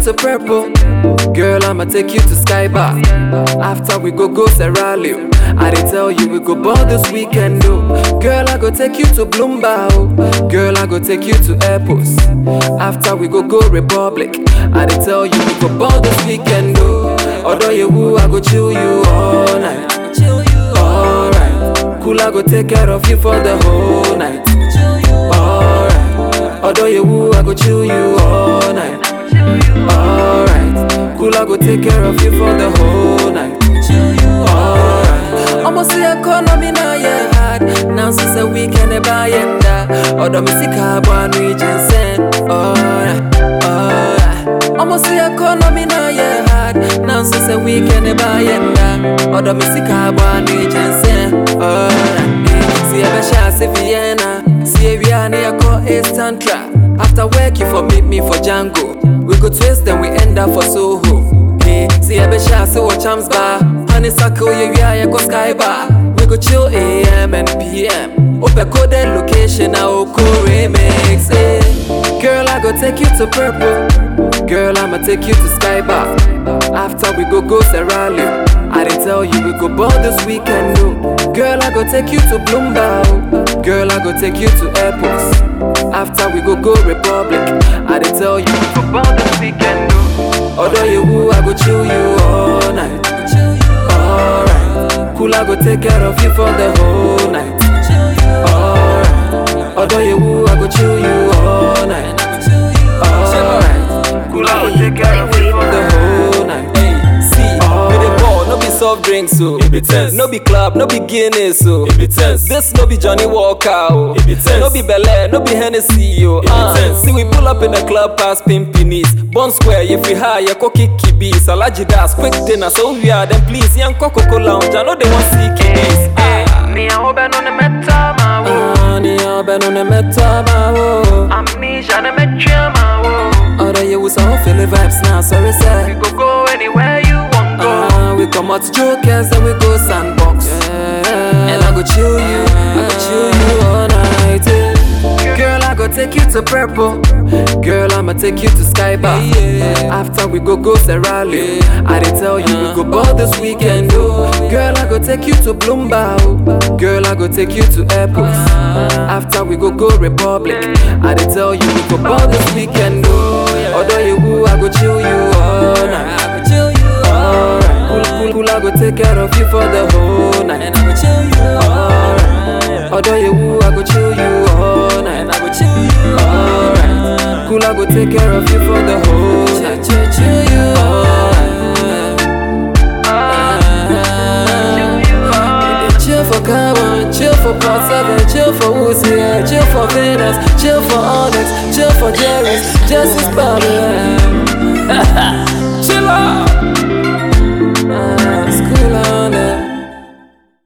to purple. Girl, I'ma take you to Sky Bar. After we go Sierra Leone. I did tell you we go ball this weekend, oh. Girl, I go take you to Bloomba, oh. Girl, I go take you to Airports. After we go Republic. I did tell you we go ball this weekend, oh. Although you woo, I go chill you all night. Alright, cool, I go take care of you for the whole night. Alright, although you woo, I go chill you all night. Alright, cool, I go take care of you for the whole night. Alright, almost the economy now, yeah, hard. Now since the weekend, they buy and that. Although me see carbon region send. Alright, alright, almost the economy now, yeah, hard. Now since the weekend, they buy and that. Although me see carbon region send. Alright, see a best see Vienna. See a Vienna, I call Eastern Trap. After work, you for meet me for Django. We go twist, then we end up for Soho. Hey, see a best see what Champs Bar. Honeysuckle, yeah, go Sky Bar. We go chill AM and PM. Open coded location, now cool remix. Hey. Girl, I go take you to Purple. Girl, I'ma take you to Sky Bar. After we go Sierra Leone. I didn't tell you we go ball this weekend, oh. Girl, I go take you to Bloomba, oh. Girl, I go take you to Airports. After we go Republic. I didn't tell you we go ball this weekend, oh. Although you woo, I go chill you all night. Alright, cool, I go take care of you for the whole night. Alright, although you woo, I go chill you all night. Alright, cool, I go take care of you for the whole night. No be soft drinks, so it be tense. No be club, no be Guinness, so it be tense. This no be Johnny Walker, oh. It be tense. No be Bel Air, no be Hennessy, oh. See we pull up in the club past Pimpinis. Bond Square, if we hire, you cook kibi. Salaji das, quick dinner, so we are then please. Young Coco Lounge, I know they want see kiddies. Me a hoben on the meta, ma wo. Ni a ben on the meta, ma wo. Amnesia na metra, ma wo. Other you was all feeling vibes now, sorry sir. We go anywhere you want go. We come out to Jokers and we go Sandbox. And I go chill you, I go chill you all night. Girl, I go take you to Purple. Girl, I'ma take you to Sky Bar. After we go Sierra Leone. I did tell you we go ball this weekend, oh. Girl, I go take you to Bloomba, oh. Girl, I go take you to Airports. After we go Republic. I did tell you we go ball this weekend, oh. Although you woo, I go chill you all night. Alright, cool, I go take care of you for the whole night. And I go chill you alright. Although you woo, I go chill you all night. And I go chill you alright. Cool, I go take care of you for the whole night. Chill you alright. Chill for Carbon, chill for Part 7, chill for Woodsy, chill for Venus, chill for Onyx, chill for Jerry's, Justice Babylon.